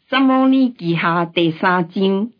撒母耳记下第3章，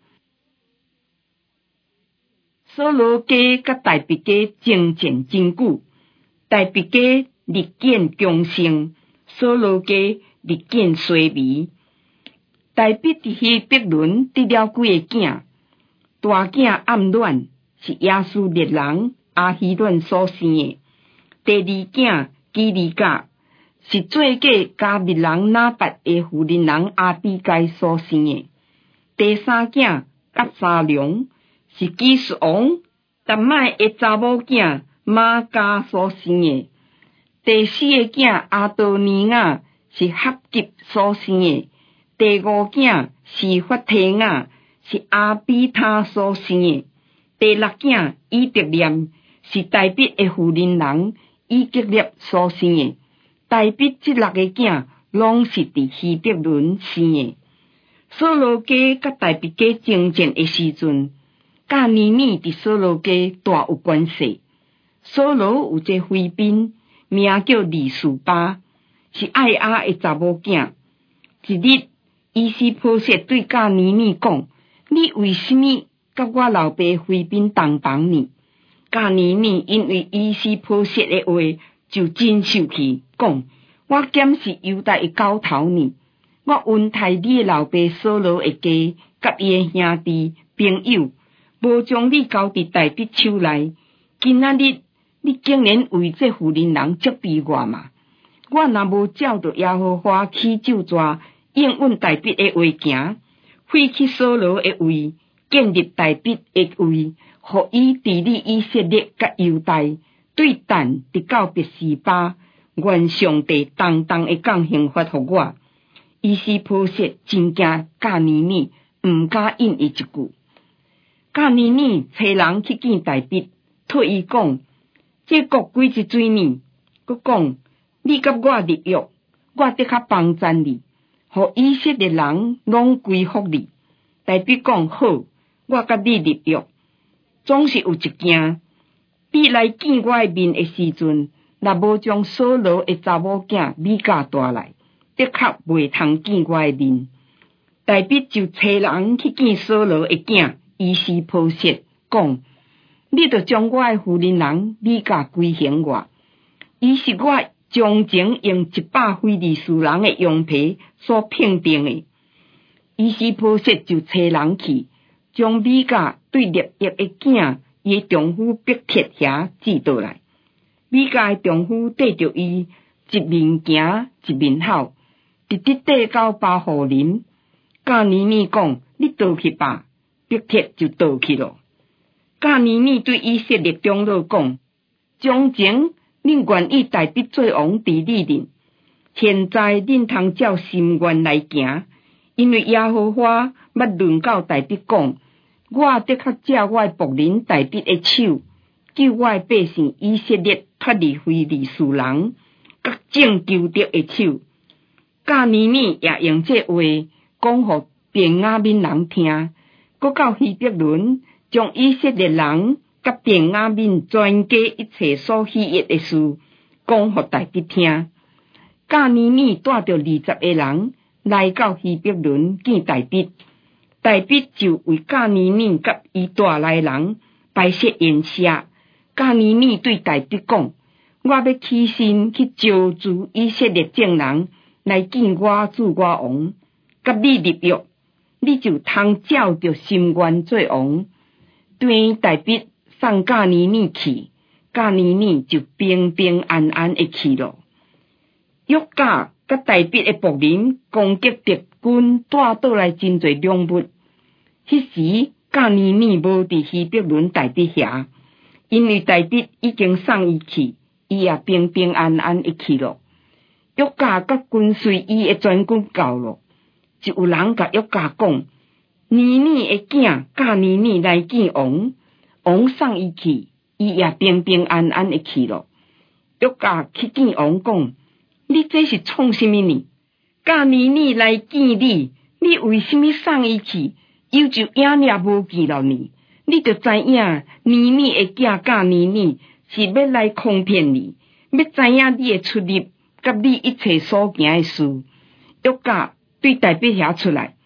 扫罗家甲大卫家争战真久，大卫家日渐强盛，扫罗家日渐衰微。大卫伫希伯伦得了几个囝，大囝暗恋是亚述列人阿希伦所生的，第二囝基利甲是做嫁加密人拿拔的妇人人阿比该所生的，第三囝押沙龙是基述王达麦的查某囝玛加所生的，第四个囝阿多尼亚是哈吉所生的，第五囝是法提亚是阿比他所生的，第六囝以德念是大卫的妇人人以吉列所生的。大卫这6个囝拢是伫希伯伦生的。扫罗家甲大卫家争战的时阵，甲尼米伫扫罗家大有关系。扫罗有一个妃嫔，名叫利士巴，是爱亚的查某囝。一日，伊斯波设对甲尼米讲：“你为什么甲我老爸妃嫔同房呢？”甲尼米因为伊斯波设的话，就真生气，讲：“我检是犹大的狗头呢，我温待你的老爸扫罗的家，甲伊的兄弟朋友，无将你交伫大卫手内。今仔日你竟然为这妇人人责备我嘛？我若无照着耶和华起咒詛，应允大卫的话行，废去扫罗的位，建立大卫的位，互伊治理以色列甲犹大，对但直到别是巴，愿上帝当当会降刑罚互我。”伊斯波设真惊甲尼米，毋敢应伊一句。甲尼米找人去见大卫，对伊讲：“这国几一水呢？”佮讲：“你甲我立约，我得较帮赞你，互以色列人拢归服你。”大卫讲：“好，我甲你立约。总是有一件，你来见我的面的时阵，若无将扫罗的查某囝米甲带来，的确袂通见我的面。”大卫就找人去见扫罗的囝伊斯波设，讲：“你着将我的妇人人米甲归还我，伊是我从前用100非利士人的羊皮所聘定的。”伊斯波设就找人去，将米甲对列业的囝伊的丈夫逼帖遐寄倒来。米甲的丈夫缀着伊一面行一面吼，直直缀到巴户林。甲尼米讲：“你倒去吧。”逼帖就倒去了。甲尼米对以色列长老讲：“从前恁愿意大卫做王治理恁，现在恁通照心愿来行，因为耶和华捌论到大卫讲：我的确借我的仆人大卫的手，救我的百姓以色列脱离非利士人，甲拯救的手。”甲尼米也用这话讲互便雅悯人听，搁到希伯伦，将以色列人甲便雅悯全家一切所喜悦的事讲互大卫听。甲尼米带着20个人来到希伯伦见大卫，大卫就为甲尼米甲伊带来人摆设宴席。甲尼米对大卫讲：“我要起身去招聚以色列众人来见我主我王，甲你立约，你就通照着心愿做王。”对大卫送甲尼米去，甲尼米就平平安安的去了。约甲甲大卫的仆人攻击敌军，带倒来真侪粮物。迄时甲尼米无伫希伯伦大卫遐，因为大卫已经送伊去，伊也平平安安的去了。约甲甲跟随伊的全军到了，就有人甲约甲讲：“尼米的囝甲尼米来见王，王送伊去，伊也平平安安的去了。”约甲去见王讲：“你这是创什么呢？甲尼米来见你，你为什么送伊去？又就影也无见了呢？你就知影尼米的囝甲尼米是要来诓骗你，要知影你的出入，甲你一切所行的事。”约甲对大卫遐出来，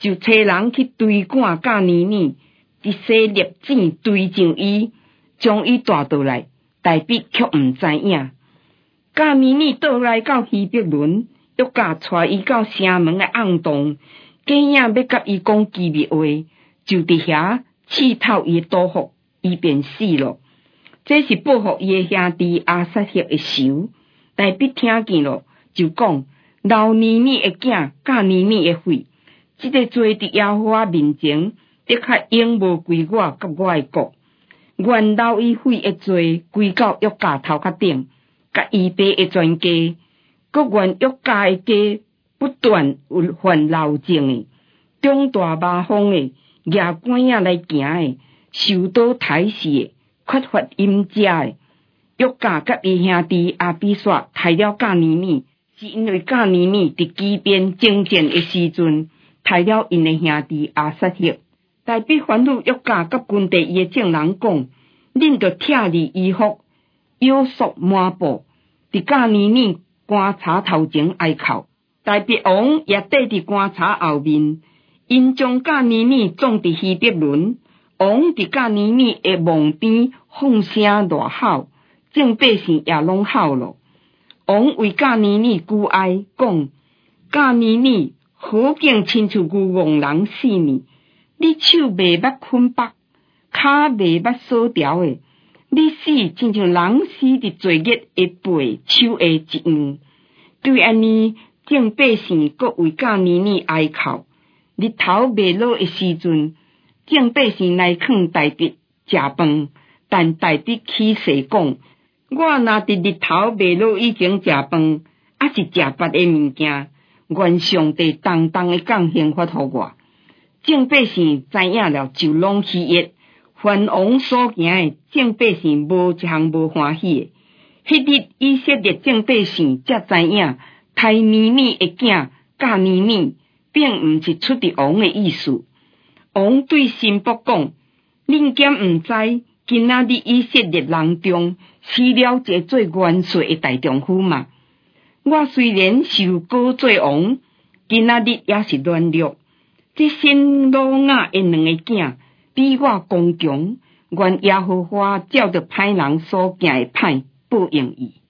就找人去追赶甲年年，伫西立井追上伊，将伊带倒来。大笔却毋知影，甲年年倒来到西北仑，约甲带伊到城门的暗洞，假影要甲伊讲机密话，就伫遐刺透伊的肚腹，伊便死了。这是报复伊的兄弟阿撒赫的仇。大笔听见了，就讲老年年的囝，甲年年的血，这个罪伫耶和华面前，的确永无归我甲我的国。原老伊血的罪归到约架头壳顶，甲伊爸的全家，各原约架的家不断有犯老症的，中大麻风的，牙关仔来行的，受刀刣死的，缺乏饮食的。约架甲伊兄弟阿比煞杀了甲年年，是因为甲年年伫基边征战的时阵，杀了因的兄弟阿撒赫。大笔吩咐约架甲军队伊的众人讲，恁着贴立衣服，腰束满布，伫甲年年棺柴头前哀哭。大笔王也缀伫棺柴后面，因将甲年年葬伫西北仑。王伫甲年年的墓边放声大吼，众百姓也拢吼了。王为甲年年孤哀，讲甲年年好景亲像牛戆人死呢。你手袂捌捆绑，骹袂捌锁条的，你死亲像人死伫罪孽的背手的一样。对安尼，众百姓各为甲年年哀哭。日头未落的时阵，众百姓来劝大笔食饭，但大笔起誓讲：我若伫日头未落以前食饭，还是食别的物件，愿上帝当当的降刑罚互我。众百姓知影了，就拢喜悦。凡王所行的，众百姓无一项无欢喜的。迄日以色列众百姓才知影，杀年年的囝甲年年，并毋是出伫王的意思。王对新仆讲：恁敢毋知，今仔日以色列人中死了一个做元帅的大丈夫嘛？我虽然受膏做王，今仔日也是软弱。这新罗亚的两个囝比我刚强，愿耶和华照着歹人所行的歹报应伊。